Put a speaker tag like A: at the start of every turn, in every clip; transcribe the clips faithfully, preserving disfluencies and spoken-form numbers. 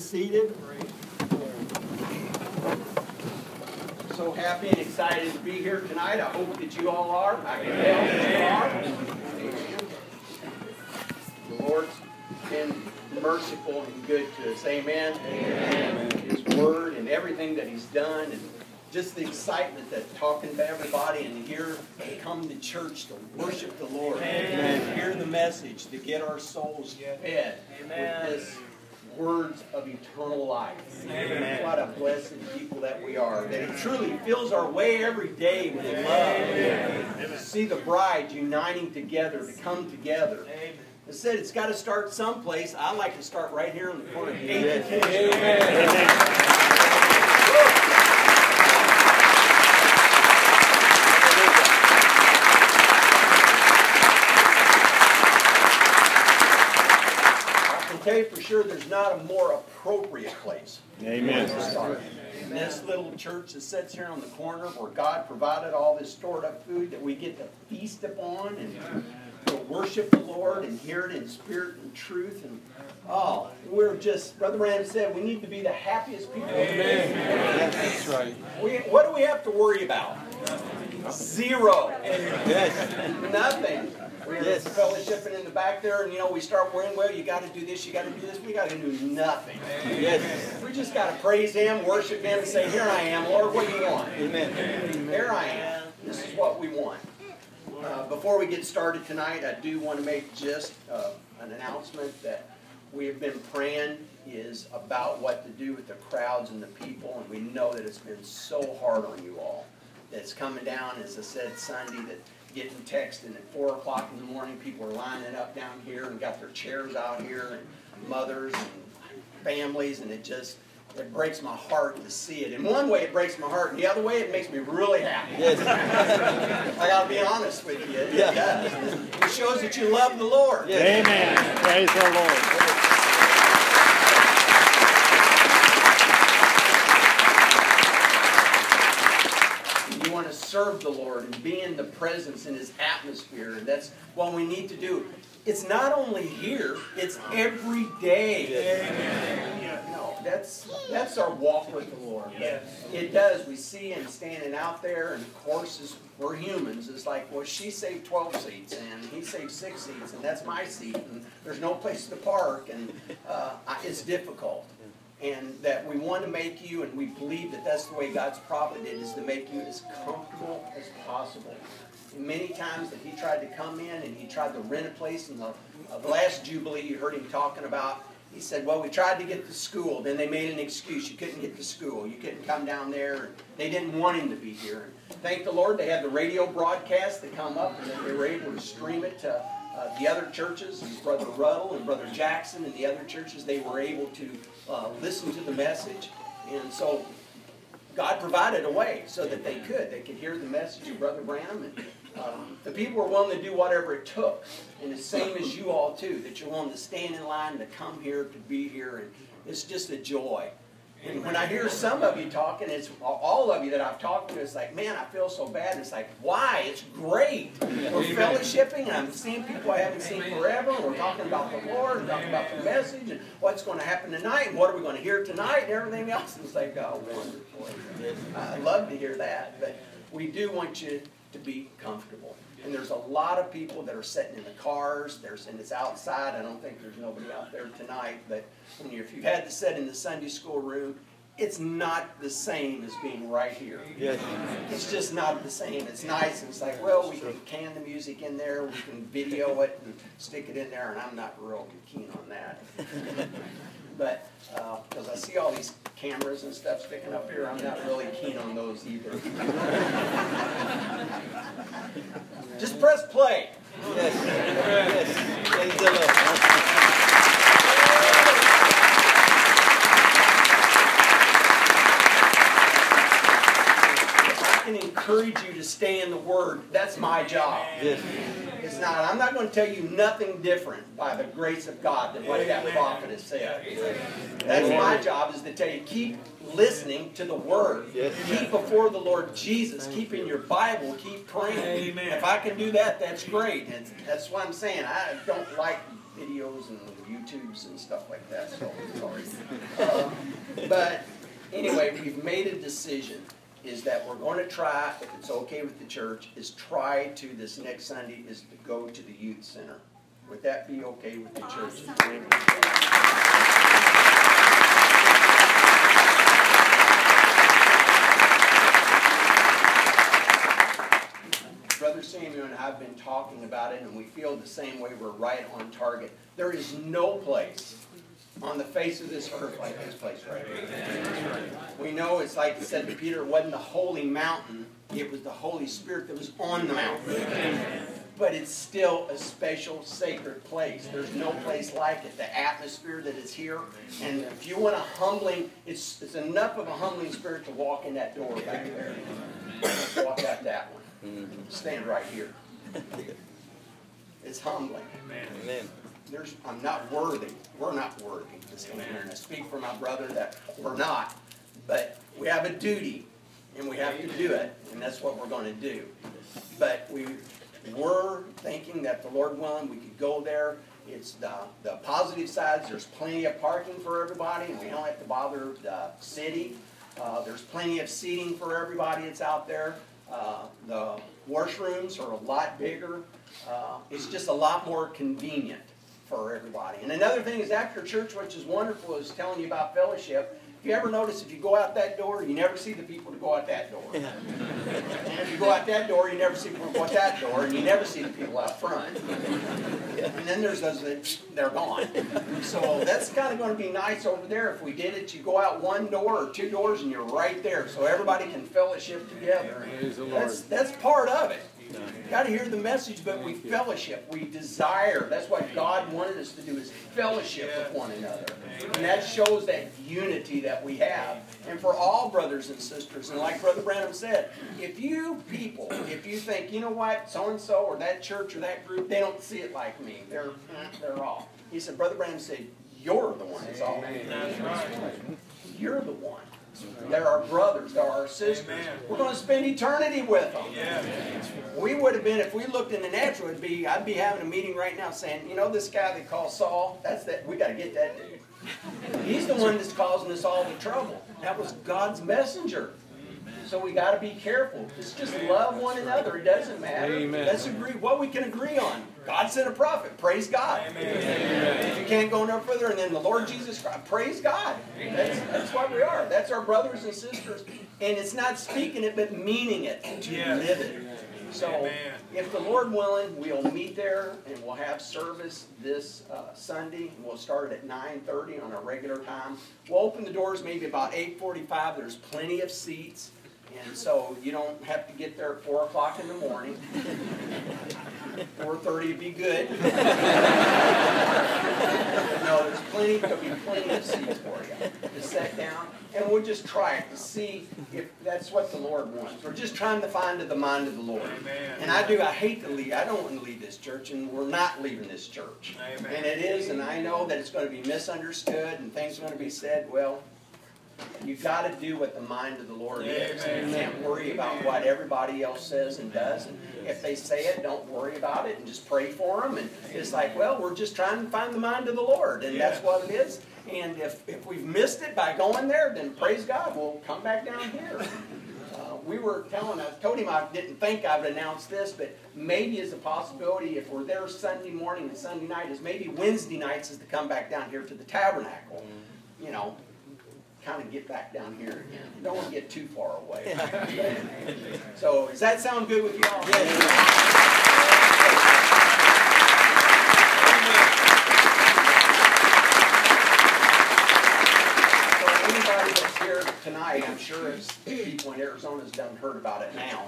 A: seated. So happy and excited to be here tonight. I hope that you all are. I can tell that you are. The Lord's been merciful and good to us. Amen. Amen. His word and everything that He's done, and just the excitement that talking to everybody and here to come to church to worship the Lord, Amen. To hear the message, to get our souls fed Amen. With this words of eternal life. Amen. What a blessed people that we are. That He truly fills our way every day with love. Amen. To see the bride uniting together, to come together. Amen. I said it's got to start someplace. I like to start right here in the corner. Amen. Amen. Amen. Tell you for sure there's not a more appropriate place. Amen. To start. And this little church that sits here on the corner where God provided all this stored up food that we get to feast upon and to worship the Lord and hear it in spirit and truth. And oh, we're just, Brother Rand said, we need to be the happiest people. Amen. That's right. We, what do we have to worry about? Zero. Yes. Nothing. We're yes. fellowshipping in the back there, and you know, we start worrying, well, you got to do this, you got to do this. We got to do nothing. Yes. We just got to praise Him, worship Him, and say, here I am, Lord, what do you want? Amen. Here I am. This is what we want. Uh, before we get started tonight, I do want to make just uh, an announcement that we have been praying is about what to do with the crowds and the people, and we know that it's been so hard on you all. That's coming down, as I said, Sunday, that getting texting at four o'clock in the morning, people are lining up down here and got their chairs out here, and mothers and families, and it just, it breaks my heart to see it. In one way, it breaks my heart, and the other way, it makes me really happy. Yes. I got to be honest with you. It, yeah. it does. It shows that you love the Lord. Yes. Amen. Praise the Lord. Serve the Lord and be in the presence in His atmosphere, and that's what we need to do. It's not only here, it's every day. Amen. No, that's that's our walk with the Lord. Yes. It does. We see Him standing out there, and of course, as we're humans. It's like, well, she saved twelve seats, and he saved six seats, and that's my seat, and there's no place to park, and uh, it's difficult. And that we want to make you, and we believe that that's the way God's provided, is to make you as comfortable as possible. And many times that He tried to come in and He tried to rent a place in the, uh, the last Jubilee, you heard Him talking about, He said, well, we tried to get to school. Then they made an excuse. You couldn't get to school. You couldn't come down there. And they didn't want Him to be here. And thank the Lord they had the radio broadcast that come up, and then they were able to stream it to Uh, the other churches, and Brother Ruddle and Brother Jackson and the other churches, they were able to uh, listen to the message. And so God provided a way so that they could. They could hear the message of Brother Branham. And um, the people were willing to do whatever it took. And the same as you all, too, that you're willing to stand in line to come here, to be here. And it's just a joy. And when I hear some of you talking, it's all of you that I've talked to, it's like, man, I feel so bad. And it's like, why? It's great. We're fellowshipping, and I'm seeing people I haven't seen forever. And we're talking about the Lord, and talking about the message, and what's going to happen tonight, and what are we going to hear tonight, and everything else. And it's like, oh, wonderful. I love to hear that. But we do want you to be comfortable. And there's a lot of people that are sitting in the cars. There's, and it's outside. I don't think there's nobody out there tonight. But when you, if you've had to sit in the Sunday school room, it's not the same as being right here. Yes. It's just not the same. It's nice. And it's like, well, we can can the music in there. We can video it and stick it in there. And I'm not real keen on that. But because uh, I see all these cameras and stuff sticking up here, I'm not really keen on those either. Just press play. Yes. Yes. Praise the Lord. I can encourage you to stay in the Word. That's my job. Yes. It's not. I'm not going to tell you nothing different by the grace of God than what that prophet has said. That's my job, is to tell you, keep listening to the Word. Yes. Keep before the Lord Jesus. Keep in your Bible. Keep praying. Amen. If I can do that, that's great. And that's what I'm saying. I don't like videos and YouTubes and stuff like that, so sorry. Uh, but anyway, we've made a decision, is that we're going to try, if it's okay with the church, is try to, this next Sunday, is to go to the youth center. Would that be okay with the church? Awesome. Brother Samuel and I have been talking about it, and we feel the same way. We're right on target. There is no place on the face of this earth like this place right here. We know it's like it said to Peter, it wasn't the holy mountain, it was the Holy Spirit that was on the mountain. But it's still a special, sacred place. There's no place like it. The atmosphere that is here. And if you want a humbling, it's, it's enough of a humbling spirit to walk in that door back there. Walk out that one. Stand right here. It's humbling.
B: Amen.
A: There's, I'm not worthy. We're not worthy to stand here. And I speak for my brother that we're not. But we have a duty, and we have to do it. And that's what we're going to do. But we... We're thinking that the Lord willing, we could go there. It's the, the positive sides. There's plenty of parking for everybody, and we don't have to bother the city. Uh, there's plenty of seating for everybody that's out there. Uh, the washrooms are a lot bigger. Uh, it's just a lot more convenient for everybody. And another thing is after church, which is wonderful, is telling you about fellowship. If you ever notice, if you go out that door, you never see the people to go out that door. Yeah. And if you go out that door, you never see people go out that door, and you never see the people out front. And then there's those that they're gone. So that's kind of going to be nice over there. If we did it, you go out one door or two doors, and you're right there, so everybody can fellowship together. That's, that's part of it. You've got to hear the message, but we fellowship. We desire. That's what God wanted us to do, is fellowship with one another. And that shows that unity that we have. And for all brothers and sisters, and like Brother Branham said, if you people, if you think, you know what, so-and-so or that church or that group, they don't see it like me. They're, they're off. He said, Brother Branham said, you're the one that's off. You're the one. They're our brothers. They're our sisters. Amen. We're going to spend eternity with them. Yeah. We would have been, if we looked in the natural, it'd be, I'd be having a meeting right now saying, you know this guy they call Saul? That's that. We got to get that dude. He's the one that's causing us all the trouble. That was God's messenger. So we got to be careful. It's just love one another. It doesn't matter. Amen. Let's agree what we can agree on. God sent a prophet. Praise God. Amen. If you can't go no further, and then the Lord Jesus Christ. Praise God. That's, that's what we are. That's our brothers and sisters. And it's not speaking it, but meaning it to yes. live it. So Amen. If the Lord willing, we'll meet there, and we'll have service this uh, Sunday. We'll start at nine thirty on a regular time. We'll open the doors maybe about eight forty-five. There's plenty of seats. And so you don't have to get there at four o'clock in the morning. four thirty would be good. No, there's plenty, there'll be plenty of seats for you to sit down. And we'll just try it to see if that's what the Lord wants. We're just trying to find the mind of the Lord. Amen. And I do, I hate to leave. I don't want to leave this church, and we're not leaving this church. Amen. And it is, and I know that it's going to be misunderstood, and things are going to be said, well, you've got to do what the mind of the Lord is. Amen. You can't worry about what everybody else says and does. And if they say it, don't worry about it and just pray for them. And it's like, well, we're just trying to find the mind of the Lord. And that's what it is. And if, if we've missed it by going there, then praise God, we'll come back down here. Uh, we were telling, I told him I didn't think I would announce this, but maybe as a possibility, if we're there Sunday morning and Sunday night, is maybe Wednesday nights is to come back down here to the tabernacle. You know, kind of get back down here again. Don't want to get too far away. So, does that sound good with you all? So, anybody that's here tonight, I'm sure it's people in Arizona's done heard about it now.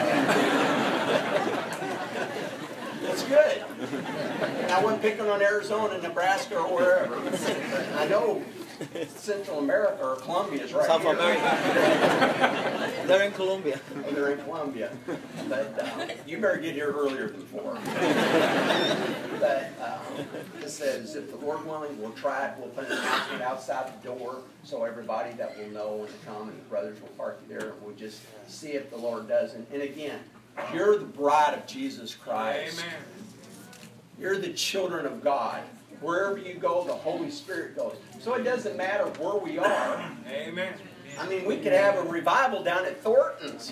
A: That's good. And I wasn't picking on Arizona, Nebraska, or wherever. I know Central America or Colombia is right
B: South
A: here. America.
B: They're in Colombia.
A: Oh, they're in Colombia. But uh, you better get here earlier than four. But uh, it says, if the Lord willing, we'll try it. We'll put an announcement outside the door so everybody that will know when to come, and the brothers will park you there, and we'll just see if the Lord does. And, and again, you're the bride of Jesus Christ. Amen. You're the children of God. Wherever you go, the Holy Spirit goes. So it doesn't matter where we are.
B: Amen.
A: I mean, we could have a revival down at Thornton's.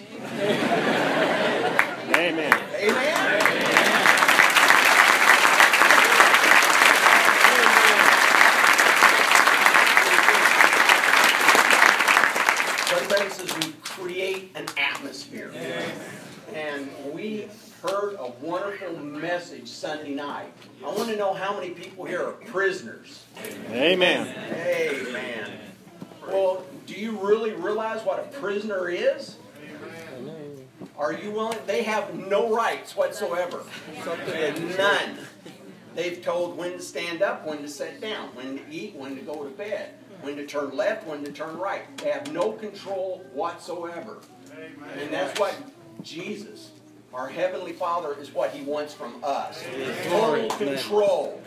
C: Amen.
A: Amen? Brother Branham says we create an atmosphere. And we heard a wonderful message Sunday night. I want to know how many people here are prisoners.
C: Amen.
A: Amen. Well, do you really realize what a prisoner is? Are you willing? They have no rights whatsoever. None. They've told when to stand up, when to sit down, when to eat, when to go to bed, when to turn left, when to turn right. They have no control whatsoever. And that's what Jesus, our Heavenly Father, is what He wants from us. Total control.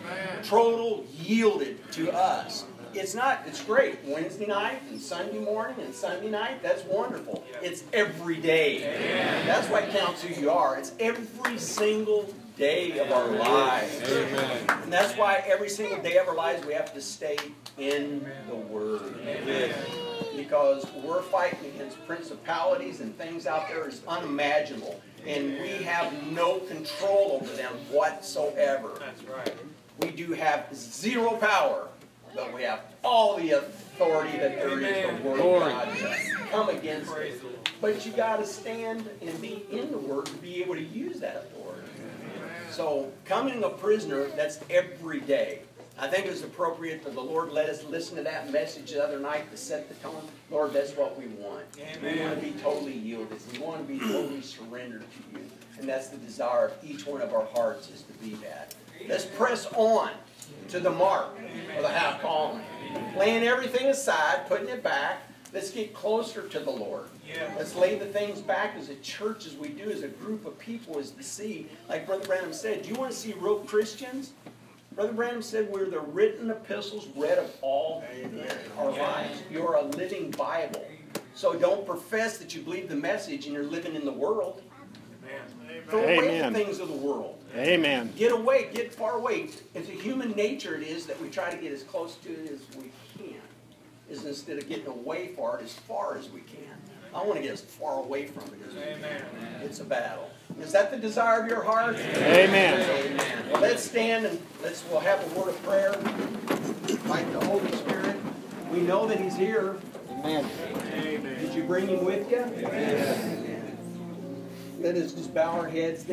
A: Total yielded to us. It's not, it's great. Wednesday night and Sunday morning and Sunday night, that's wonderful. It's every day. Amen. That's what counts who you are. It's every single day of our lives. Amen. And that's why every single day of our lives we have to stay in the Word. Amen. Because we're fighting against principalities and things out there is unimaginable. And we have no control over them whatsoever. That's right. We do have zero power. But we have all the authority that there is the Word of God to come against it. But you got to stand and be in the Word to be able to use that authority. So coming a prisoner, that's every day. I think it was appropriate that the Lord let us listen to that message the other night to set the tone. Lord, that's what we want. Amen. We want to be totally yielded. We want to be totally surrendered to you. And that's the desire of each one of our hearts is to be that. Let's press on to the mark of the high calling. Laying everything aside, putting it back. Let's get closer to the Lord. Yeah. Let's lay the things back as a church, as we do, as a group of people, as to see. Like Brother Branham said, do you want to see real Christians? Brother Branham said we're the written epistles read of all in our lives. You're a living Bible. So don't profess that you believe the message and you're living in the world. Amen. Throw away
C: Amen.
A: the things of the world.
C: Amen.
A: Get away, get far away. It's a human nature it is that we try to get as close to it as we can. Is instead of getting away for it as far as we can. I want to get as far away from it as we can. It's a battle. Is that the desire of your heart?
C: Amen.
A: Amen. Well, let's stand and let's we'll have a word of prayer. Invite the Holy Spirit. We know that He's here.
C: Amen.
A: Amen. Did you bring Him with you? Amen. Let us just bow our heads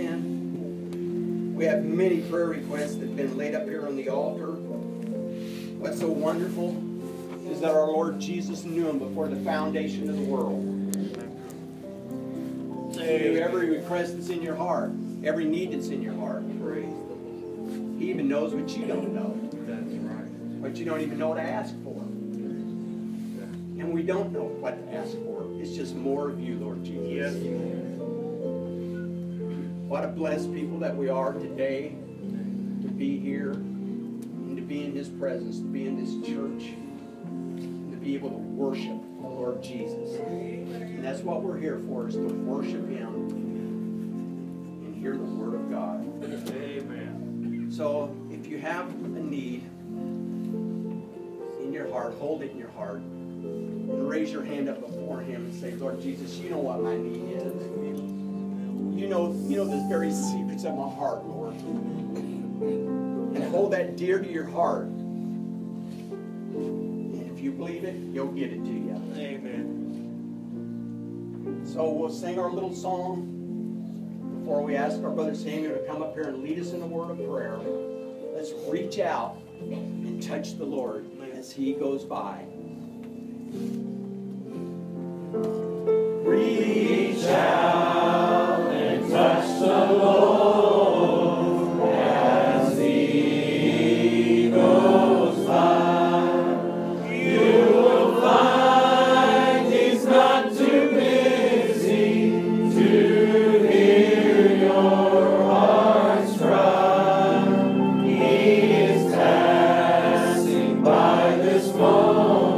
A: then. We have many prayer requests that have been laid up here on the altar. What's so wonderful is that our Lord Jesus knew Him before the foundation of the world. He knew every request that's in your heart, every need that's in your heart. He even knows what you don't know. That's right. What you don't even know to ask for. And we don't know what to ask for. It's just more of you, Lord Jesus. Yes. What a blessed people that we are today to be here and to be in His presence, to be in this church, and to be able to worship the Lord Jesus. And that's what we're here for, is to worship Him and hear the Word of God. Amen. So if you have a need in your heart, hold it in your heart. And raise your hand up before Him and say, Lord Jesus, you know what my need is. You know, you know the very secrets of my heart, Lord. And hold that dear to your heart. And if you believe it, He'll get it to you. Amen. So we'll sing our little song before we ask our brother Samuel to come up here and lead us in a word of prayer. Let's reach out and touch the Lord as He goes by. Reach out and touch the Lord as He goes by. You will find He's not too busy to hear your heart's cry. He is passing by this moment.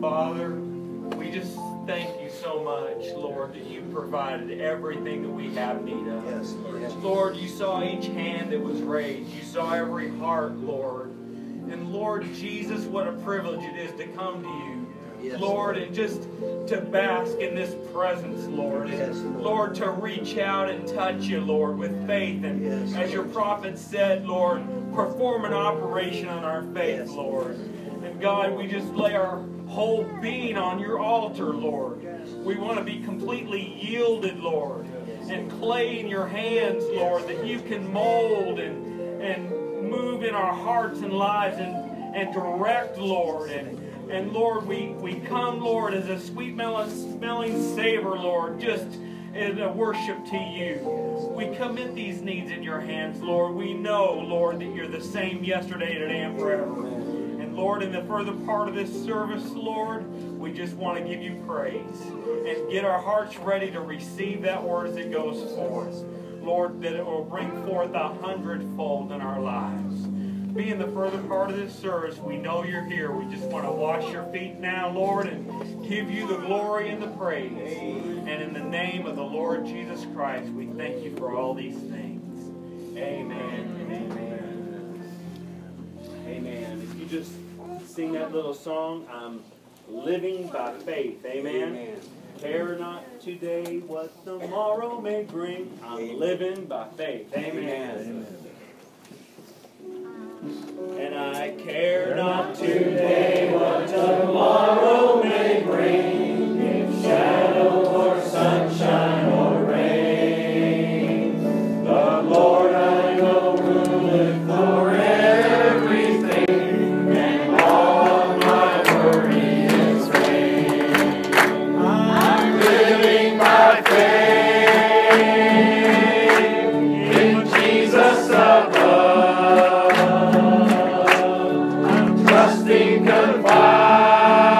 B: Father, we just thank you so much, Lord, that you provided everything that we have need of.
A: Yes, Lord.
B: Lord, you saw each hand that was raised. You saw every heart, Lord. And Lord Jesus, what a privilege it is to come to you. Yes, Lord, and just to bask in this presence, Lord.
A: Yes,
B: and
A: Lord.
B: Lord, to reach out and touch you, Lord, with faith. And
A: yes,
B: as your prophet said, Lord, perform an operation on our faith, yes, Lord. And God, we just lay our whole being on your altar, Lord. We want to be completely yielded, Lord, and clay in your hands, Lord, that you can mold and, and move in our hearts and lives and, and direct, Lord. And, and Lord, we, we come, Lord, as a sweet smelling savor, Lord, just in a worship to you. We commit these needs in your hands, Lord. We know, Lord, that you're the same yesterday, today, and forever. And Lord, in the further part of this service, Lord, we just want to give you praise and get our hearts ready to receive that word as it goes forth. Lord, that it will bring forth a hundredfold in our lives. Be in the further part of this service. We know you're here. We just want to wash your feet now, Lord, and give you the glory and the praise. And in the name of the Lord Jesus Christ, we thank you for all these things. Amen and amen. Amen. If you just sing that little song, I'm living by faith. Amen. Amen. Care not today what tomorrow may bring. I'm living by faith. Amen. Amen. And I care not today what tomorrow